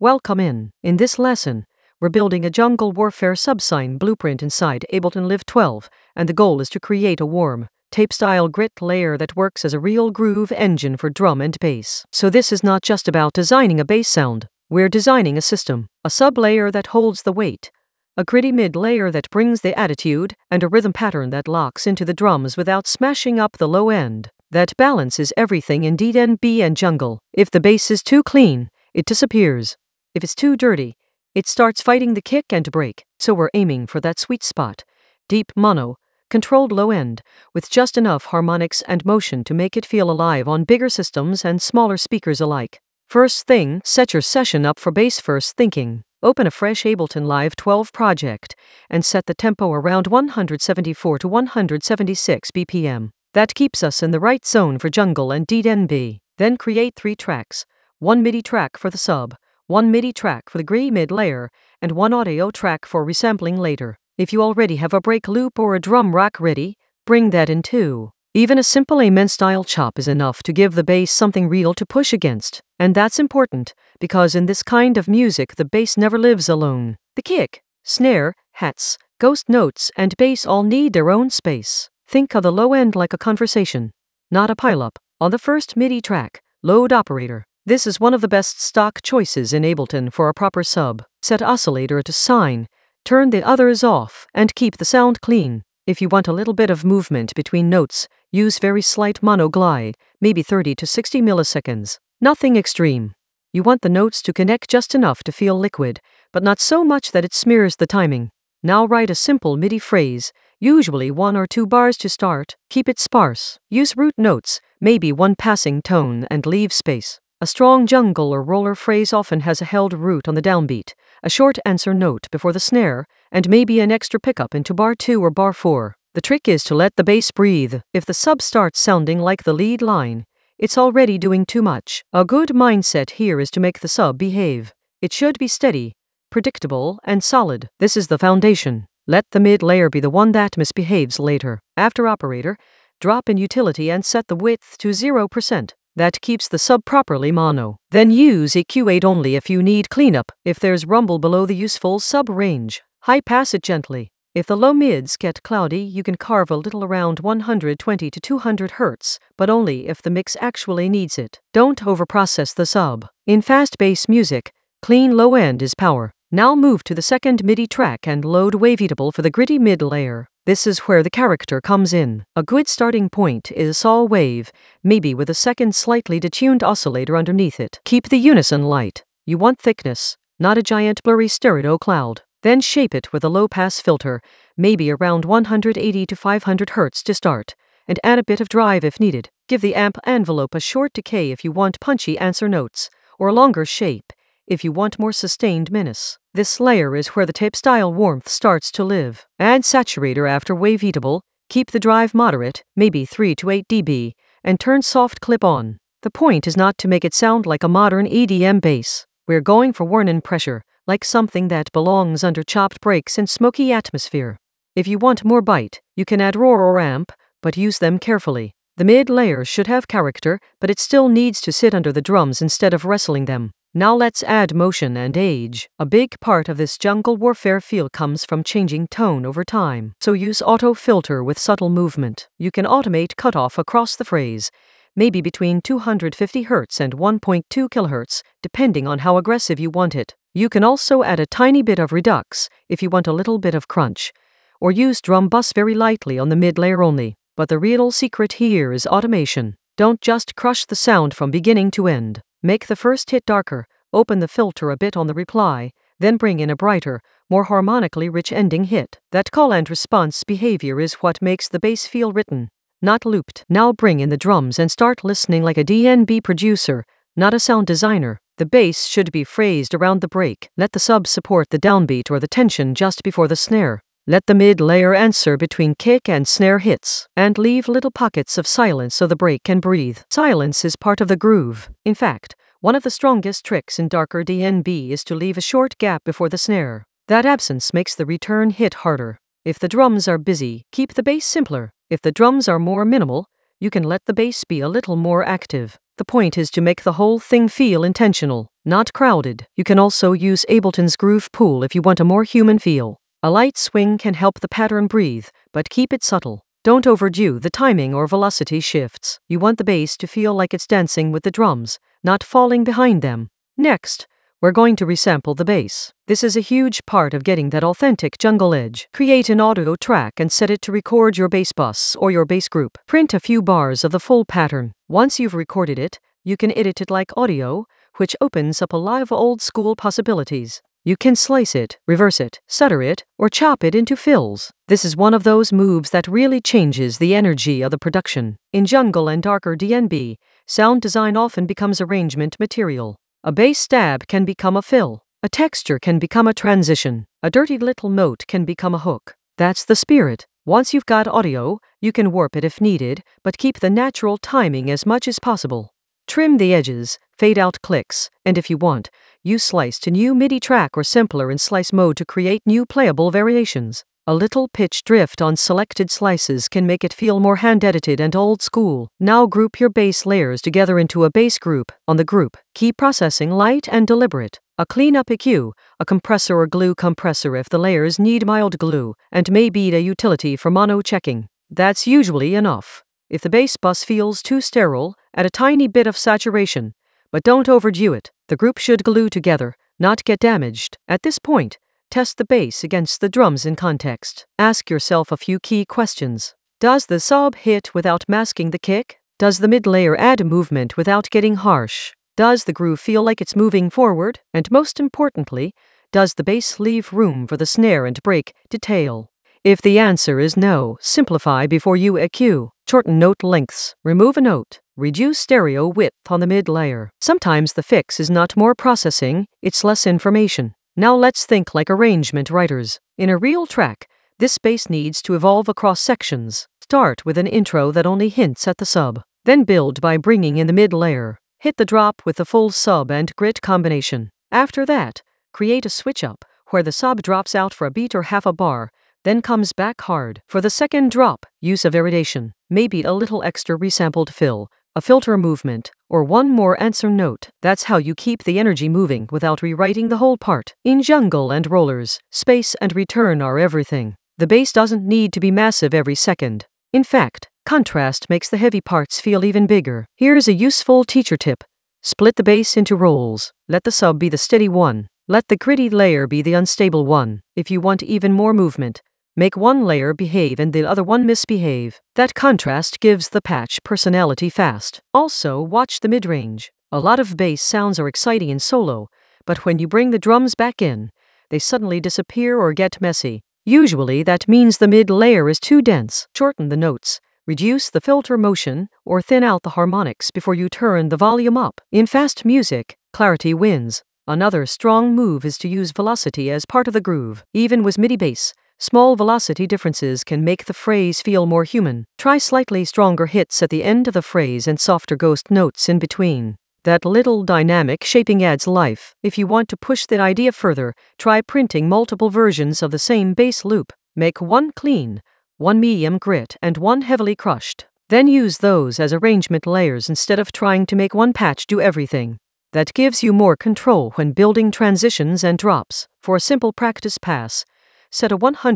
Welcome in. In this lesson, we're building a jungle warfare subsign blueprint inside Ableton Live 12, and the goal is to create a warm, tape-style grit layer that works as a real groove engine for drum and bass. So this is not just about designing a bass sound. We're designing a system, a sub-layer that holds the weight, a gritty mid-layer that brings the attitude, and a rhythm pattern that locks into the drums without smashing up the low end. That balances everything in DnB and jungle. If the bass is too clean, it disappears. If it's too dirty, it starts fighting the kick and break. So we're aiming for that sweet spot. Deep mono, controlled low end, with just enough harmonics and motion to make it feel alive on bigger systems and smaller speakers alike. First thing, set your session up for bass first thinking. Open a fresh Ableton Live 12 project and set the tempo around 174 to 176 BPM. That keeps us in the right zone for jungle and DnB. Then create 3 tracks, 1 MIDI track for the sub, 1 MIDI track for the gritty mid layer, and 1 audio track for resampling later. If you already have a break loop or a drum rack ready, bring that in too. Even a simple Amen style chop is enough to give the bass something real to push against. And that's important, because in this kind of music the bass never lives alone. The kick, snare, hats, ghost notes, and bass all need their own space. Think of the low end like a conversation, not a pileup. On the first MIDI track, load operator. This is one of the best stock choices in Ableton for a proper sub. Set oscillator to sine, turn the others off, and keep the sound clean. If you want a little bit of movement between notes, use very slight mono glide, maybe 30 to 60 milliseconds. Nothing extreme. You want the notes to connect just enough to feel liquid, but not so much that it smears the timing. Now write a simple MIDI phrase, usually 1 or 2 bars to start. Keep it sparse. Use root notes, maybe 1 passing tone, and leave space. A strong jungle or roller phrase often has a held root on the downbeat, a short answer note before the snare, and maybe an extra pickup into bar 2 or bar 4. The trick is to let the bass breathe. If the sub starts sounding like the lead line, it's already doing too much. A good mindset here is to make the sub behave. It should be steady, predictable, and solid. This is the foundation. Let the mid layer be the one that misbehaves later. After operator, drop in utility and set the width to 0%. That keeps the sub properly mono. Then use EQ8 only if you need cleanup. If there's rumble below the useful sub range, high pass it gently. If the low mids get cloudy, you can carve a little around 120 to 200 Hz, but only if the mix actually needs it. Don't overprocess the sub. In fast bass music, clean low end is power. Now move to the second MIDI track and load Waveatable for the gritty mid layer. This is where the character comes in. A good starting point is a saw wave, maybe with a second slightly detuned oscillator underneath it. Keep the unison light. You want thickness, not a giant blurry stereo cloud. Then shape it with a low-pass filter, maybe around 180 to 500 Hz to start, and add a bit of drive if needed. Give the amp envelope a short decay if you want punchy answer notes, or a longer shape if you want more sustained menace. This layer is where the tape-style warmth starts to live. Add saturator after Waveatable, keep the drive moderate, maybe 3 to 8 dB, and turn soft clip on. The point is not to make it sound like a modern EDM bass. We're going for worn-in pressure, like something that belongs under chopped breaks and smoky atmosphere. If you want more bite, you can add roar or amp, but use them carefully. The mid layer should have character, but it still needs to sit under the drums instead of wrestling them. Now let's add motion and age. A big part of this jungle warfare feel comes from changing tone over time. So use auto filter with subtle movement. You can automate cutoff across the phrase, maybe between 250 Hz and 1.2 kHz, depending on how aggressive you want it. You can also add a tiny bit of redux if you want a little bit of crunch, or use drum bus very lightly on the mid layer only. But the real secret here is automation. Don't just crush the sound from beginning to end. Make the first hit darker, open the filter a bit on the reply, then bring in a brighter, more harmonically rich ending hit. That call and response behavior is what makes the bass feel written, not looped. Now bring in the drums and start listening like a DnB producer, not a sound designer. The bass should be phrased around the break. Let the sub support the downbeat or the tension just before the snare. Let the mid layer answer between kick and snare hits, and leave little pockets of silence so the break can breathe. Silence is part of the groove. In fact, one of the strongest tricks in darker DnB is to leave a short gap before the snare. That absence makes the return hit harder. If the drums are busy, keep the bass simpler. If the drums are more minimal, you can let the bass be a little more active. The point is to make the whole thing feel intentional, not crowded. You can also use Ableton's Groove Pool if you want a more human feel. A light swing can help the pattern breathe, but keep it subtle. Don't overdo the timing or velocity shifts. You want the bass to feel like it's dancing with the drums, not falling behind them. Next, we're going to resample the bass. This is a huge part of getting that authentic jungle edge. Create an audio track and set it to record your bass bus or your bass group. Print a few bars of the full pattern. Once you've recorded it, you can edit it like audio, which opens up a lot of old-school possibilities. You can slice it, reverse it, stutter it, or chop it into fills. This is one of those moves that really changes the energy of the production. In jungle and darker DnB, sound design often becomes arrangement material. A bass stab can become a fill. A texture can become a transition. A dirty little note can become a hook. That's the spirit. Once you've got audio, you can warp it if needed, but keep the natural timing as much as possible. Trim the edges, fade out clicks, and if you want, use slice to new MIDI track or sampler in slice mode to create new playable variations. A little pitch drift on selected slices can make it feel more hand-edited and old-school. Now group your bass layers together into a bass group. On the group, keep processing light and deliberate. A cleanup EQ, a compressor or glue compressor if the layers need mild glue, and maybe a utility for mono checking. That's usually enough. If the bass bus feels too sterile, add a tiny bit of saturation, but don't overdo it. The group should glue together, not get damaged. At this point, test the bass against the drums in context. Ask yourself a few key questions. Does the sub hit without masking the kick? Does the mid layer add movement without getting harsh? Does the groove feel like it's moving forward? And most importantly, does the bass leave room for the snare and break detail? If the answer is no, simplify before you EQ. Shorten note lengths. Remove a note. Reduce stereo width on the mid layer. Sometimes the fix is not more processing, it's less information. Now let's think like arrangement writers. In a real track, this bass needs to evolve across sections. Start with an intro that only hints at the sub. Then build by bringing in the mid layer. Hit the drop with the full sub and grit combination. After that, create a switch up, where the sub drops out for a beat or half a bar, then comes back hard. For the second drop, use a variation, maybe a little extra resampled fill, a filter movement, or one more answer note. That's how you keep the energy moving without rewriting the whole part. In jungle and rollers, space and return are everything. The bass doesn't need to be massive every second. In fact, contrast makes the heavy parts feel even bigger. Here's a useful teacher tip. Split the bass into rolls. Let the sub be the steady one. Let the gritty layer be the unstable one. If you want even more movement, make one layer behave and the other one misbehave. That contrast gives the patch personality fast. Also, watch the mid-range. A lot of bass sounds are exciting in solo, but when you bring the drums back in, they suddenly disappear or get messy. Usually that means the mid layer is too dense. Shorten the notes, reduce the filter motion, or thin out the harmonics before you turn the volume up. In fast music, clarity wins. Another strong move is to use velocity as part of the groove. Even with MIDI bass, small velocity differences can make the phrase feel more human. Try slightly stronger hits at the end of the phrase and softer ghost notes in between. That little dynamic shaping adds life. If you want to push that idea further, try printing multiple versions of the same bass loop. Make one clean, one medium grit, and one heavily crushed. Then use those as arrangement layers instead of trying to make one patch do everything. That gives you more control when building transitions and drops. For a simple practice pass, set a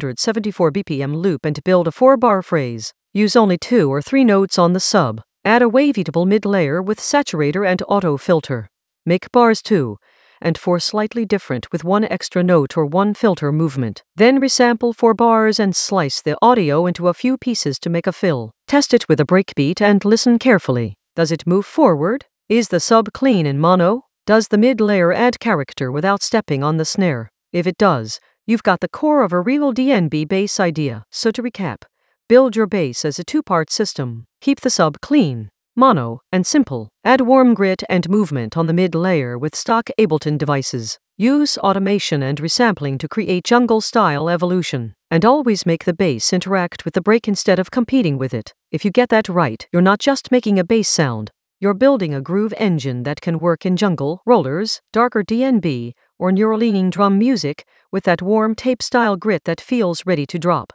174 BPM loop and build a 4-bar phrase. Use only 2 or 3 notes on the sub. Add a wavetable mid-layer with saturator and auto filter. Make bars 2 and 4 slightly different with 1 extra note or 1 filter movement. Then resample 4 bars and slice the audio into a few pieces to make a fill. Test it with a breakbeat and listen carefully. Does it move forward? Is the sub clean in mono? Does the mid-layer add character without stepping on the snare? If it does, you've got the core of a real DnB bass idea. So to recap, build your bass as a 2-part system. Keep the sub clean, mono, and simple. Add warm grit and movement on the mid-layer with stock Ableton devices. Use automation and resampling to create jungle-style evolution. And always make the bass interact with the break instead of competing with it. If you get that right, you're not just making a bass sound. You're building a groove engine that can work in jungle, rollers, darker DnB, or neural-leaning drum music with that warm tape-style grit that feels ready to drop.